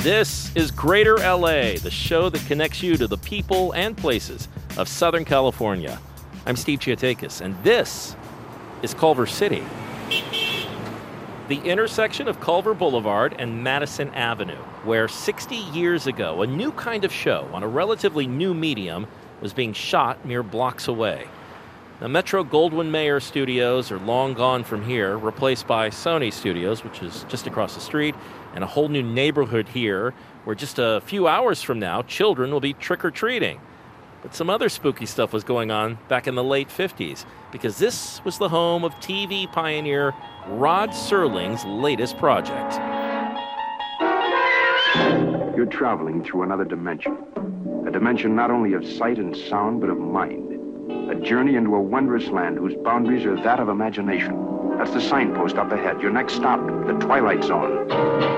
This is Greater LA, the show that connects you to the people and places of Southern California. I'm Steve Chiotakis, and this is Culver City. The intersection of Culver Boulevard and Madison Avenue, where 60 years ago, a new kind of show on a relatively new medium was being shot mere blocks away. The Metro-Goldwyn-Mayer studios are long gone from here, replaced by Sony Studios, which is just across the street, and a whole new neighborhood here, where just a few hours from now, children will be trick-or-treating. But some other spooky stuff was going on back in the late 50s, because this was the home of TV pioneer Rod Serling's latest project. You're traveling through another dimension. A dimension not only of sight and sound, but of mind. A journey into a wondrous land whose boundaries are that of imagination. That's the signpost up ahead. Your next stop, the Twilight Zone.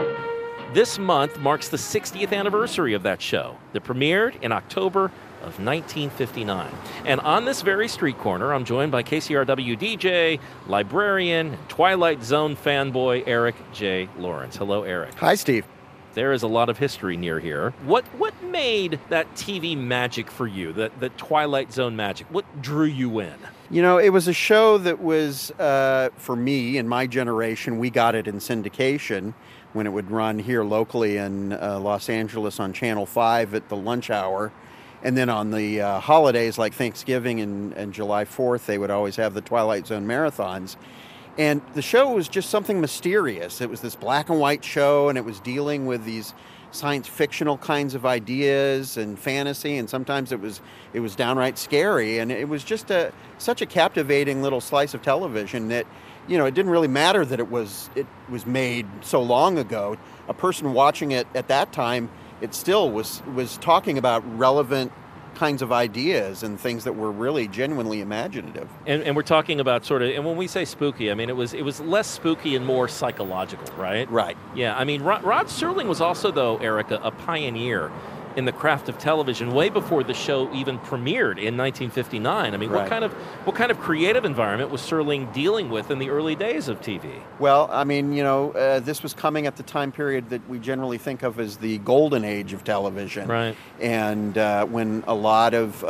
This month marks the 60th anniversary of that show that premiered in October of 1959. And on this very street corner, I'm joined by KCRW DJ, librarian, and Twilight Zone fanboy Eric J. Lawrence. Hello, Eric. Hi, Steve. There is a lot of history near here. What made that TV magic for you, the Twilight Zone magic? What drew you in? You know, it was a show that was, for me and my generation, we got it in syndication when it would run here locally in Los Angeles on Channel 5 at the lunch hour. And then on the holidays like Thanksgiving and July 4th, they would always have the Twilight Zone marathons. And the show was just something mysterious. It was this black and white show, and it was dealing with these science fictional kinds of ideas and fantasy, and sometimes it was downright scary. And it was just such a captivating little slice of television that, you know, it didn't really matter that it was made so long ago. A person watching it at that time, it still was talking about relevant kinds of ideas and things that were really genuinely imaginative. And we're talking about sort of, and when we say spooky, I mean, it was less spooky and more psychological, right? Right. Yeah, I mean, Rod Serling was also, though, Eric, a pioneer in the craft of television way before the show even premiered in 1959. I mean, right. what kind of creative environment was Serling dealing with in the early days of TV? Well, I mean, you know, this was coming at the time period that we generally think of as the golden age of television. Right. And when a lot of,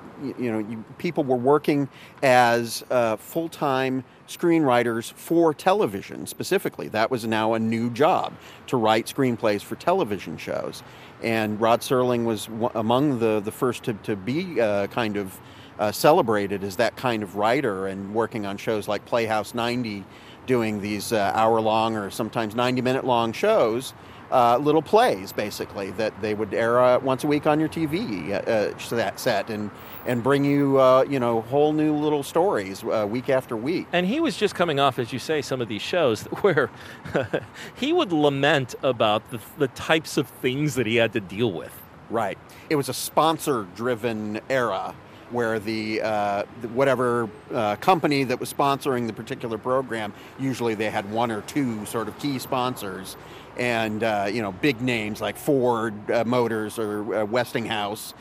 people were working as full-time screenwriters for television specifically. That was now a new job, to write screenplays for television shows. And Rod Serling was among the first to be kind of celebrated as that kind of writer, and working on shows like Playhouse 90, doing these hour-long or sometimes 90-minute-long shows, little plays, basically, that they would air once a week on your TV set and bring you, whole new little stories week after week. And he was just coming off, as you say, some of these shows where he would lament about the types of things that he had to deal with. Right. It was a sponsor-driven era where the whatever company that was sponsoring the particular program, usually they had one or two sort of key sponsors, and big names like Ford Motors or Westinghouse,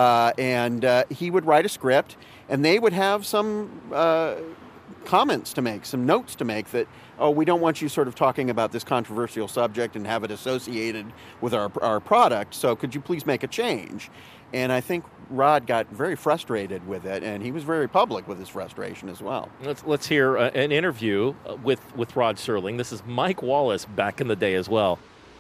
and he would write a script, and they would have some comments to make, some notes to make that, oh, we don't want you sort of talking about this controversial subject and have it associated with our product, so could you please make a change? And I think Rod got very frustrated with it, and he was very public with his frustration as well. Let's hear an interview with Rod Serling. This is Mike Wallace back in the day as well.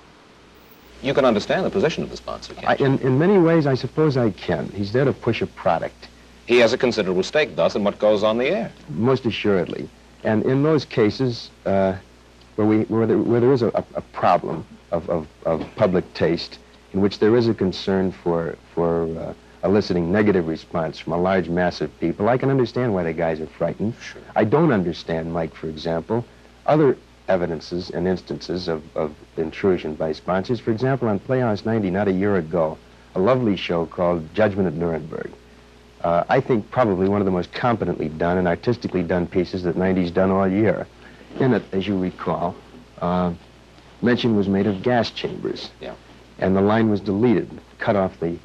You can understand the position of the sponsor, can't you? In many ways, I suppose I can. He's there to push a product. He has a considerable stake, thus, in what goes on the air. Most assuredly. And in those cases where there is a problem of public taste, in which there is a concern for eliciting negative response from a large mass of people, I can understand why the guys are frightened. Sure. I don't understand, Mike, for example, other evidences and instances of intrusion by sponsors. For example, on Playhouse 90, not a year ago, a lovely show called Judgment at Nuremberg. I think probably one of the most competently done and artistically done pieces that 90's done all year. In it, as you recall, mention was made of gas chambers. Yeah. And the line was deleted, cut off the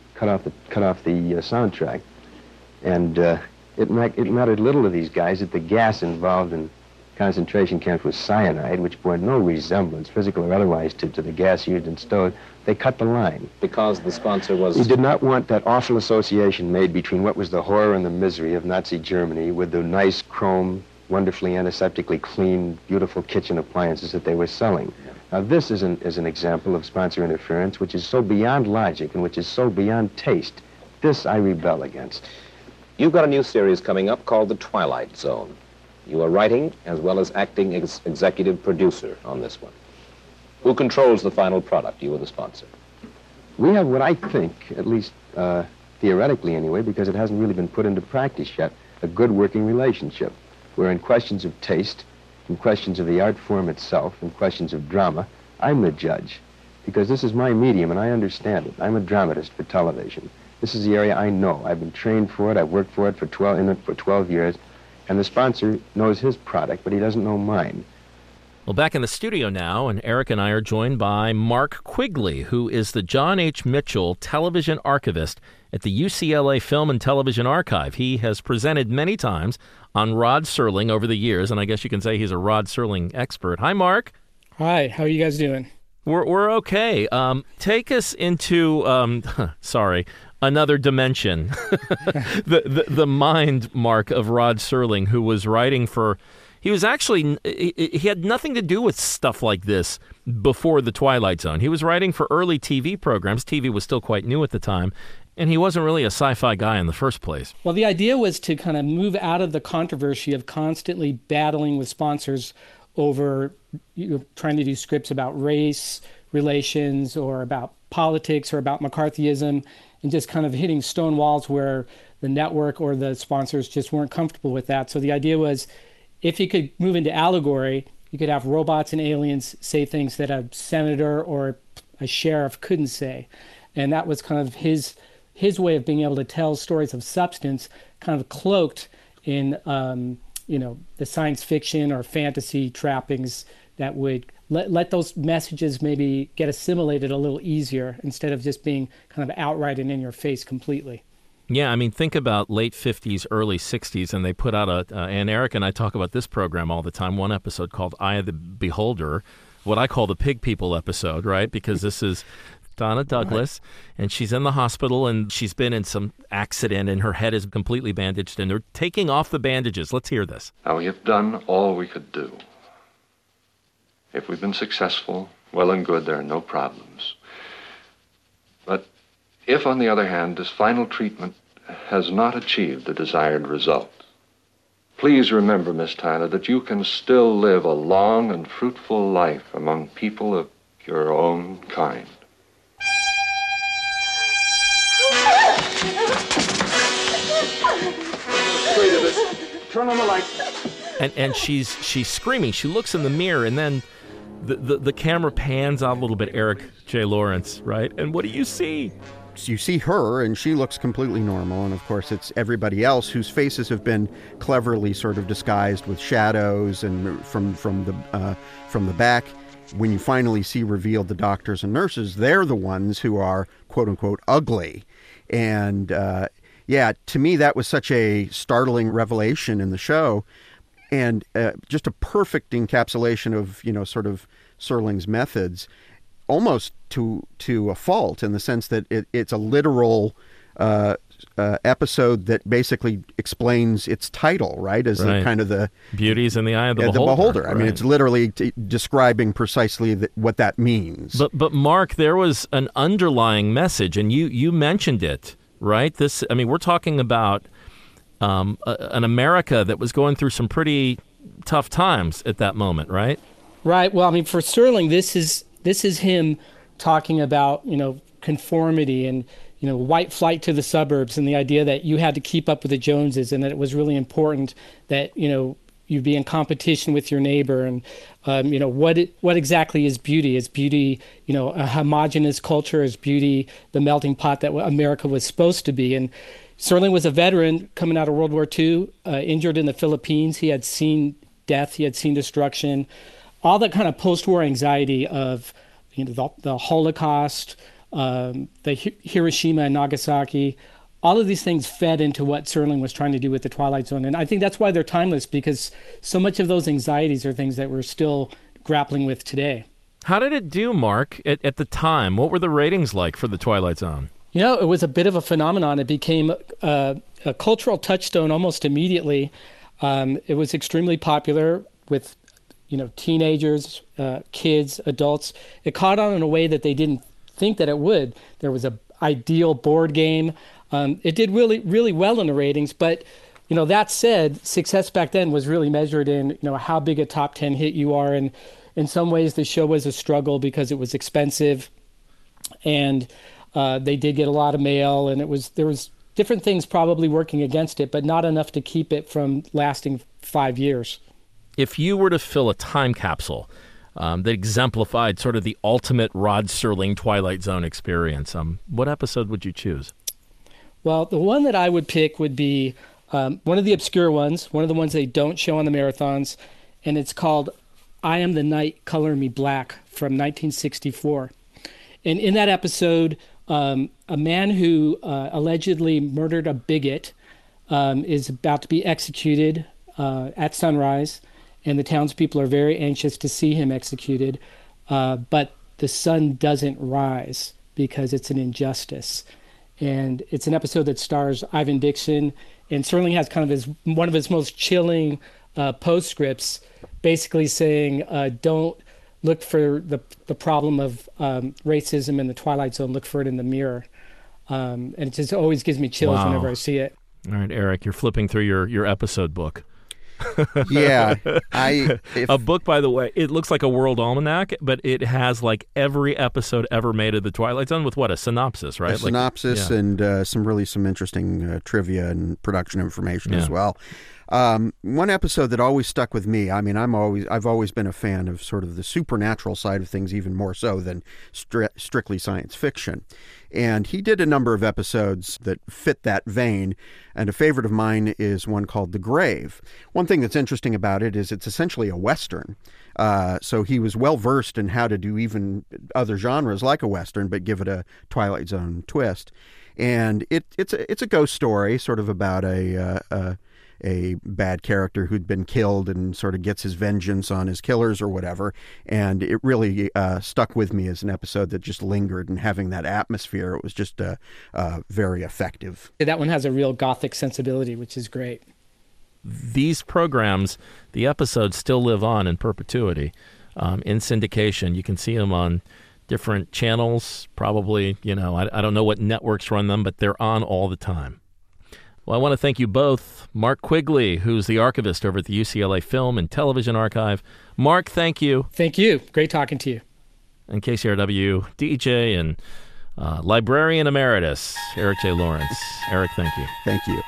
soundtrack, and it mattered little to these guys that the gas involved in concentration camps with cyanide, which bore no resemblance, physical or otherwise, to the gas used in Stowed, they cut the line. Because the sponsor was... He did not want that awful association made between what was the horror and the misery of Nazi Germany with the nice chrome, wonderfully antiseptically clean, beautiful kitchen appliances that they were selling. Now, this is an example of sponsor interference which is so beyond logic and which is so beyond taste. This I rebel against. You've got a new series coming up called The Twilight Zone. You are writing as well as acting executive producer on this one. Who controls the final product, you or the sponsor? We have what I think, at least theoretically anyway, because it hasn't really been put into practice yet, a good working relationship, where in questions of taste, in questions of the art form itself, in questions of drama, I'm the judge, because this is my medium and I understand it. I'm a dramatist for television. This is the area I know. I've been trained for it. I've worked for it for 12 years. And the sponsor knows his product, but he doesn't know mine. Well, back in the studio now, and Eric and I are joined by Mark Quigley, who is the John H. Mitchell Television Archivist at the UCLA Film and Television Archive. He has presented many times on Rod Serling over the years, and I guess you can say he's a Rod Serling expert. Hi, Mark. Hi, how are you guys doing? We're okay. Take us into, another dimension. the mind, Mark, of Rod Serling, who was writing for... He had nothing to do with stuff like this before The Twilight Zone. He was writing for early TV programs. TV was still quite new at the time, and he wasn't really a sci-fi guy in the first place. Well, the idea was to kind of move out of the controversy of constantly battling with sponsors over trying to do scripts about race relations or about politics or about McCarthyism, and just kind of hitting stone walls where the network or the sponsors just weren't comfortable with that. So the idea was, if you could move into allegory, you could have robots and aliens say things that a senator or a sheriff couldn't say. And that was kind of his way of being able to tell stories of substance, kind of cloaked in the science fiction or fantasy trappings that would let those messages maybe get assimilated a little easier instead of just being kind of outright and in your face completely. Yeah, I mean, think about late 50s, early 60s, and they put out and Eric and I talk about this program all the time, one episode called Eye of the Beholder, what I call the Pig People episode, right? Because this is Donna Douglas, and she's in the hospital, and she's been in some accident, and her head is completely bandaged, and they're taking off the bandages. Let's hear this. Now, we have done all we could do. If we've been successful, well and good, there are no problems. But if, on the other hand, this final treatment has not achieved the desired result, please remember, Miss Tyler, that you can still live a long and fruitful life among people of your own kind. Turn on the light. And she's screaming. She looks in the mirror, and then the camera pans out a little bit, Eric J. Lawrence, right? And what do you see? You see her, and she looks completely normal, and of course it's everybody else whose faces have been cleverly sort of disguised with shadows and from the back. When you finally see revealed the doctors and nurses, they're the ones who are quote unquote ugly. And to me that was such a startling revelation in the show, and just a perfect encapsulation of sort of Serling's methods, almost to a fault, in the sense that it's a literal episode that basically explains its title, right? As right. The kind of the beauty's in the eye of the beholder. I mean, it's literally describing precisely what that means. But Mark, there was an underlying message, and you mentioned it, right? We're talking about an America that was going through some pretty tough times at that moment, right? Right. Well, I mean, for Serling, this is him talking about, conformity and, white flight to the suburbs, and the idea that you had to keep up with the Joneses, and that it was really important that, you be in competition with your neighbor. And, what exactly is beauty? Is beauty, a homogenous culture? Is beauty the melting pot that America was supposed to be? And Serling was a veteran coming out of World War II, injured in the Philippines. He had seen death. He had seen destruction. All that kind of post-war anxiety of the Holocaust, the Hiroshima and Nagasaki, all of these things fed into what Serling was trying to do with the Twilight Zone. And I think that's why they're timeless, because so much of those anxieties are things that we're still grappling with today. How did it do, Mark, at the time? What were the ratings like for the Twilight Zone? It was a bit of a phenomenon. It became a cultural touchstone almost immediately. It was extremely popular with, teenagers, kids, adults. It caught on in a way that they didn't think that it would. There was an ideal board game. It did really, really well in the ratings. But, that said, success back then was really measured in, how big a top 10 hit you are. And in some ways, the show was a struggle because it was expensive. And they did get a lot of mail, and there was different things probably working against it, but not enough to keep it from lasting 5 years. If you were to fill a time capsule that exemplified sort of the ultimate Rod Serling Twilight Zone experience, what episode would you choose? Well, the one that I would pick would be one of the obscure ones, one of the ones they don't show on the marathons, and it's called I Am the Night, Color Me Black from 1964. And in that episode, a man who allegedly murdered a bigot is about to be executed at sunrise, and the townspeople are very anxious to see him executed, but the sun doesn't rise because it's an injustice. And it's an episode that stars Ivan Dixon, and Serling has kind of one of his most chilling postscripts, basically saying, don't look for the problem of racism in the Twilight Zone. Look for it in the mirror. And it just always gives me chills whenever I see it. All right, Eric, you're flipping through your episode book. Yeah. A book, by the way, it looks like a world almanac, but it has like every episode ever made of the Twilight Zone with a synopsis, right? A synopsis and some interesting trivia and production information as well. One episode that always stuck with me, I've always been a fan of sort of the supernatural side of things, even more so than strictly science fiction. And he did a number of episodes that fit that vein, and a favorite of mine is one called The Grave. One thing that's interesting about it is it's essentially a Western. So he was well-versed in how to do even other genres like a Western, but give it a Twilight Zone twist. And it's a ghost story, sort of about a bad character who'd been killed and sort of gets his vengeance on his killers or whatever. And it really stuck with me as an episode that just lingered, and having that atmosphere, it was just very effective. That one has a real gothic sensibility, which is great. These programs, the episodes still live on in perpetuity in syndication. You can see them on different channels, probably, I don't know what networks run them, but they're on all the time. Well, I want to thank you both. Mark Quigley, who's the archivist over at the UCLA Film and Television Archive. Mark, thank you. Thank you. Great talking to you. And KCRW DJ and librarian emeritus, Eric J. Lawrence. Eric, thank you. Thank you.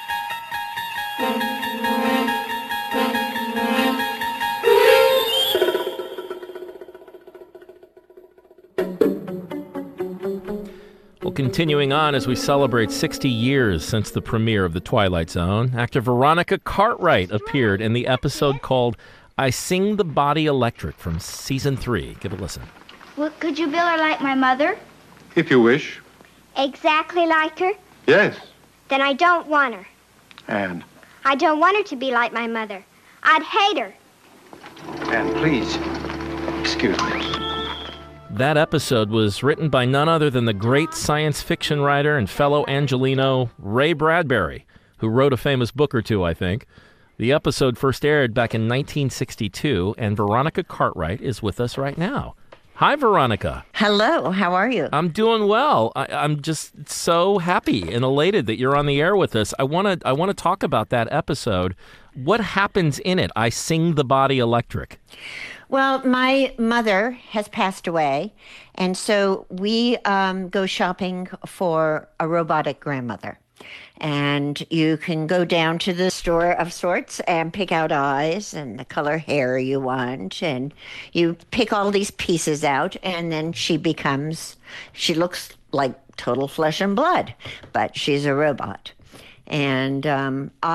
Well, continuing on as we celebrate 60 years since the premiere of The Twilight Zone, actor Veronica Cartwright appeared in the episode called I Sing the Body Electric from Season 3. Give a listen. Well, could you bill her like my mother? If you wish. Exactly like her? Yes. Then I don't want her. And? I don't want her to be like my mother. I'd hate her. And please, excuse me. That episode was written by none other than the great science fiction writer and fellow Angelino Ray Bradbury, who wrote a famous book or two, I think. The episode first aired back in 1962, and Veronica Cartwright is with us right now. Hi, Veronica. Hello, how are you? I'm doing well. I'm just so happy and elated that you're on the air with us. I want to talk about that episode. What happens in it? I Sing the Body Electric. Well, my mother has passed away, and so we go shopping for a robotic grandmother. And you can go down to the store of sorts and pick out eyes and the color hair you want, and you pick all these pieces out, and then she looks like total flesh and blood, but she's a robot. And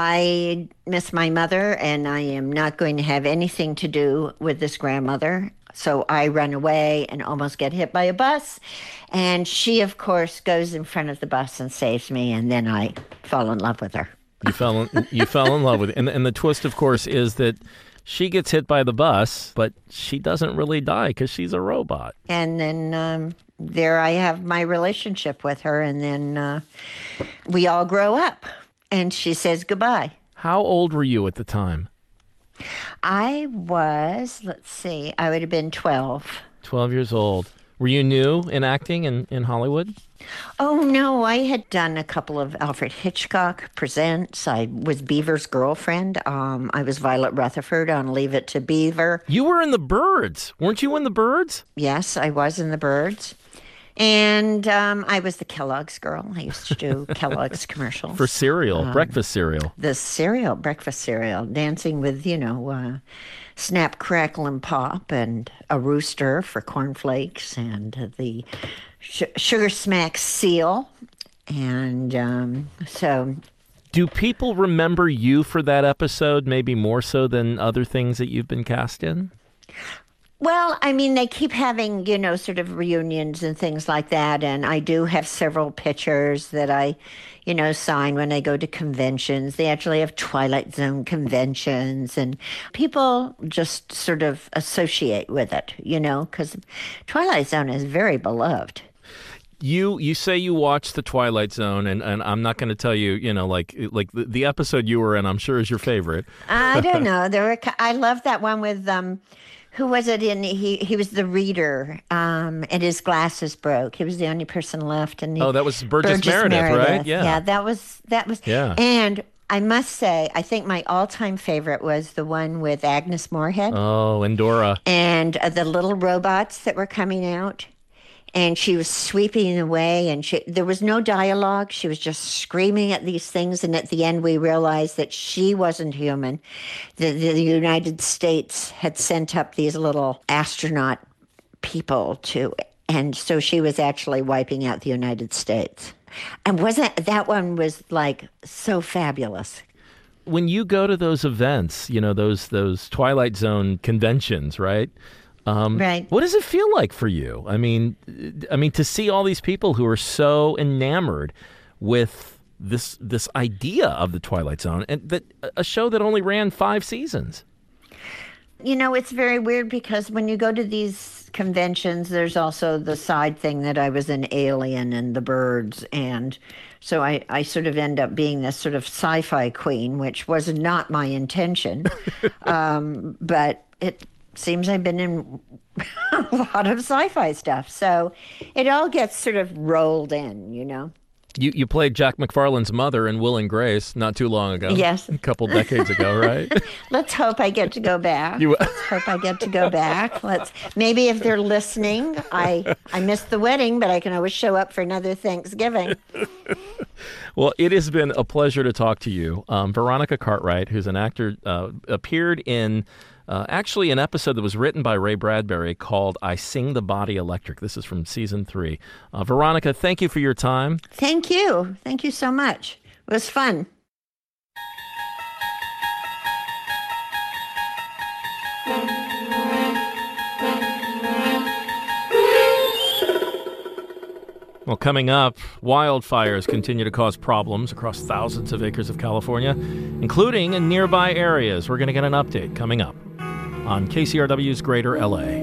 I miss my mother, and I am not going to have anything to do with this grandmother. So I run away and almost get hit by a bus. And she, of course, goes in front of the bus and saves me. And then I fall in love with her. You fell in love with it. And the twist, of course, is that she gets hit by the bus, but she doesn't really die because she's a robot. And then there I have my relationship with her. And then we all grow up. And she says goodbye. How old were you at the time? I was, I would have been 12. 12 years old. Were you new in acting in Hollywood? Oh, no. I had done a couple of Alfred Hitchcock Presents. I was Beaver's girlfriend. I was Violet Rutherford on Leave It to Beaver. You were in The Birds. Weren't you in The Birds? Yes, I was in The Birds. And I was the Kellogg's girl. I used to do Kellogg's commercials. For cereal, breakfast cereal. The cereal, breakfast cereal, dancing with, Snap, Crackle, and Pop, and a rooster for cornflakes, and the Sugar Smack seal. And so... Do people remember you for that episode, maybe more so than other things that you've been cast in? Well, I mean, they keep having, sort of reunions and things like that. And I do have several pictures that I, sign when I go to conventions. They actually have Twilight Zone conventions. And people just sort of associate with it, because Twilight Zone is very beloved. You say you watched The Twilight Zone, and I'm not going to tell you, like the episode you were in, I'm sure is your favorite. I don't know. I love that one with... who was it in? He was the reader, and his glasses broke. He was the only person left. And that was Burgess Meredith, right? Yeah, that was. Yeah. And I must say, I think my all-time favorite was the one with Agnes Moorehead. Oh, and Dora. And the little robots that were coming out. And she was sweeping away, and there was no dialogue. She was just screaming at these things. And at the end, we realized that she wasn't human. The United States had sent up these little astronaut people and so she was actually wiping out the United States. And that one was like so fabulous. When you go to those events, those Twilight Zone conventions, right? Right. What does it feel like for you? I mean, to see all these people who are so enamored with this idea of the Twilight Zone, and that a show that only ran 5 seasons. It's very weird because when you go to these conventions, there's also the side thing that I was an alien in The Birds, and so I sort of end up being this sort of sci-fi queen, which was not my intention, but it seems I've been in a lot of sci-fi stuff. So it all gets sort of rolled in, You played Jack McFarlane's mother in Will and Grace not too long ago. Yes. A couple decades ago, right? Let's hope I get to go back. Let's hope I get to go back. Maybe if they're listening, I missed the wedding, but I can always show up for another Thanksgiving. Well, it has been a pleasure to talk to you. Veronica Cartwright, who's an actor, appeared in... actually, an episode that was written by Ray Bradbury called I Sing the Body Electric. This is from season 3. Veronica, thank you for your time. Thank you. Thank you so much. It was fun. Well, coming up, wildfires continue to cause problems across thousands of acres of California, including in nearby areas. We're going to get an update coming up on KCRW's Greater LA.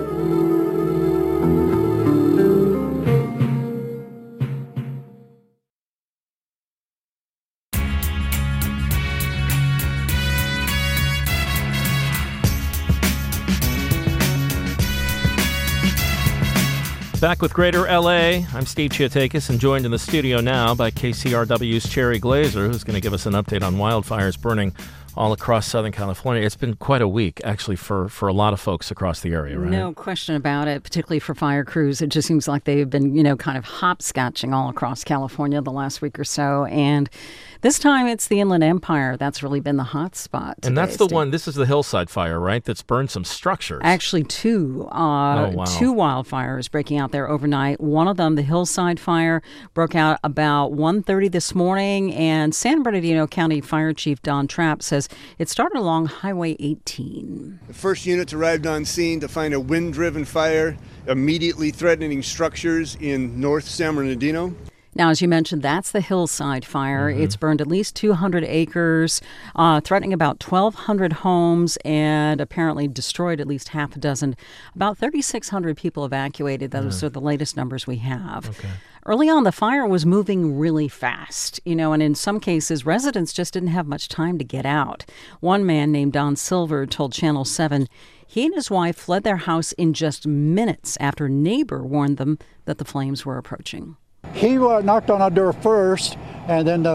Back with Greater LA, I'm Steve Chiatakis, and joined in the studio now by KCRW's Cherry Glazer, who's going to give us an update on wildfires burning all across Southern California. It's been quite a week, actually, for a lot of folks across the area, right? No question about it, particularly for fire crews. It just seems like they've been, kind of hopscotching all across California the last week or so. And this time it's the Inland Empire. That's really been the hot spot today, and that's the one, this is the Hillside Fire, right? That's burned some structures. Actually, two wildfires breaking out there overnight. One of them, the Hillside Fire, broke out about 1:30 this morning. And San Bernardino County Fire Chief Don Trapp says says it started along Highway 18. The first units arrived on scene to find a wind-driven fire immediately threatening structures in North San Bernardino. Now, as you mentioned, that's the Hillside Fire. It's burned at least 200 acres, threatening about 1,200 homes, and apparently destroyed at least half a dozen. About 3,600 people evacuated. Those are the latest numbers we have. Okay. Early on, the fire was moving really fast, and in some cases, residents just didn't have much time to get out. One man named Don Silver told Channel 7 he and his wife fled their house in just minutes after a neighbor warned them that the flames were approaching. He knocked on our door first, and then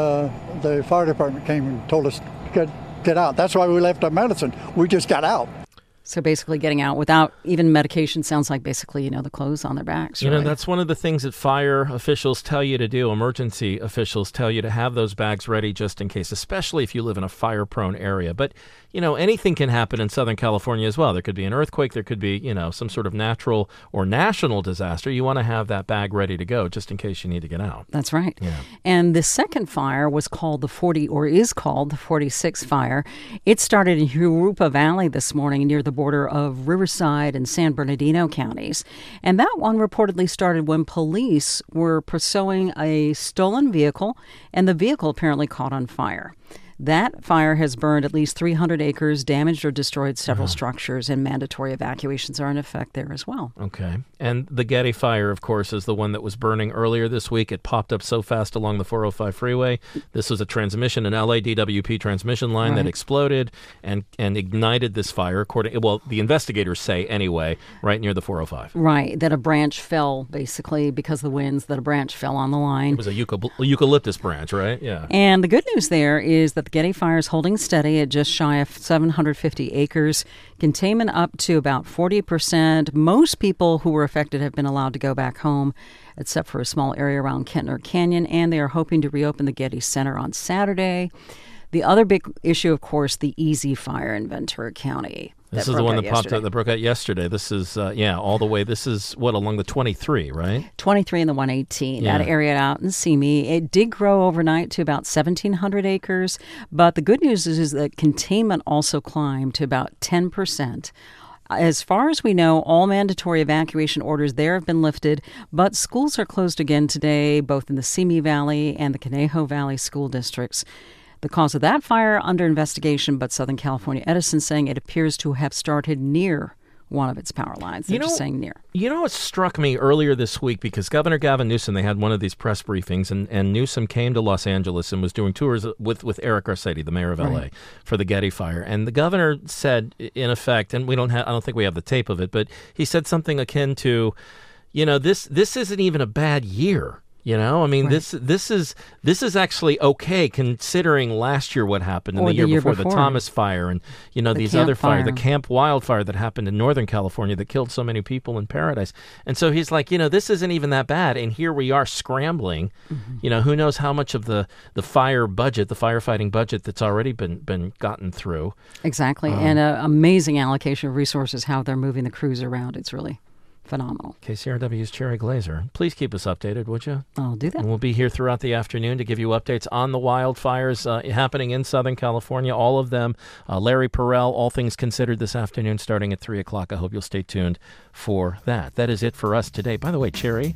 the fire department came and told us to get out. That's why we left our medicine. We just got out. So basically getting out without even medication sounds like basically, the clothes on their backs. Right? That's one of the things that fire officials tell you to do. Emergency officials tell you to have those bags ready just in case, especially if you live in a fire-prone area. But, anything can happen in Southern California as well. There could be an earthquake. There could be, some sort of natural or national disaster. You want to have that bag ready to go just in case you need to get out. That's right. Yeah. And the second fire was called is called the 46 Fire. It started in Jurupa Valley this morning near the border of Riverside and San Bernardino counties. And that one reportedly started when police were pursuing a stolen vehicle, and the vehicle apparently caught on fire. That fire has burned at least 300 acres, damaged or destroyed several structures, and mandatory evacuations are in effect there as well. Okay. And the Getty Fire, of course, is the one that was burning earlier this week. It popped up so fast along the 405 freeway. This was a transmission, an LADWP transmission line that exploded and ignited this fire, the investigators say anyway, right near the 405. Right, that a branch fell, basically, because of the winds, that a branch fell on the line. It was a eucalyptus branch, right? Yeah. And the good news there is that the Getty Fire is holding steady at just shy of 750 acres. Containment up to about 40%. Most people who were affected have been allowed to go back home, except for a small area around Kentner Canyon, and they are hoping to reopen the Getty Center on Saturday. The other big issue, of course, the Easy Fire in Ventura County. This is the one that popped up, that broke out yesterday. This is, all the way. This is, along the 23, right? 23 and the 118, that area out in Simi. It did grow overnight to about 1,700 acres, but the good news is that containment also climbed to about 10%. As far as we know, all mandatory evacuation orders there have been lifted, but schools are closed again today, both in the Simi Valley and the Conejo Valley school districts. The cause of that fire under investigation, but Southern California Edison saying it appears to have started near one of its power lines. They're just saying near. What struck me earlier this week, because Governor Gavin Newsom, they had one of these press briefings, and Newsom came to Los Angeles and was doing tours with Eric Garcetti, the mayor of L.A., for the Getty Fire. And the governor said, in effect, and I don't think we have the tape of it, but he said something akin to, this isn't even a bad year. This is actually okay considering last year what happened and the year before, the Thomas Fire and these other fires, the Camp Wildfire that happened in Northern California that killed so many people in Paradise. And so he's like, this isn't even that bad, and here we are scrambling. Who knows how much of the fire budget, the firefighting budget that's already been gotten through. Exactly, and an amazing allocation of resources, how they're moving the crews around. It's really phenomenal. KCRW's Cherry Glazer. Please keep us updated, would you? I'll do that. And we'll be here throughout the afternoon to give you updates on the wildfires happening in Southern California, all of them. Larry Perrell, All Things Considered, this afternoon starting at 3 o'clock. I hope you'll stay tuned for that. That is it for us today. By the way, Cherry.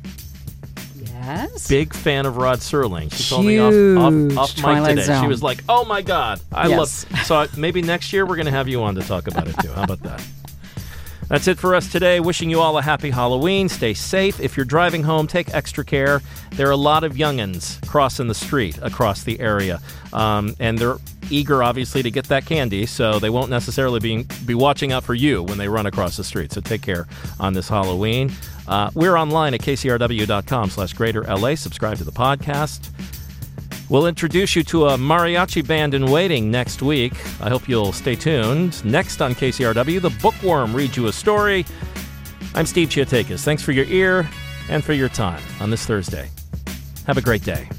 Yes? Big fan of Rod Serling. She told me off mic today. Zone. She was like, oh my God, I love it. So maybe next year we're going to have you on to talk about it too. How about that? That's it for us today. Wishing you all a happy Halloween. Stay safe. If you're driving home, take extra care. There are a lot of youngins crossing the street across the area. And they're eager, obviously, to get that candy, so they won't necessarily be watching out for you when they run across the street. So take care on this Halloween. We're online at kcrw.com/greaterla. Subscribe to the podcast. We'll introduce you to a mariachi band in waiting next week. I hope you'll stay tuned. Next on KCRW, the Bookworm reads you a story. I'm Steve Chiatakis. Thanks for your ear and for your time on this Thursday. Have a great day.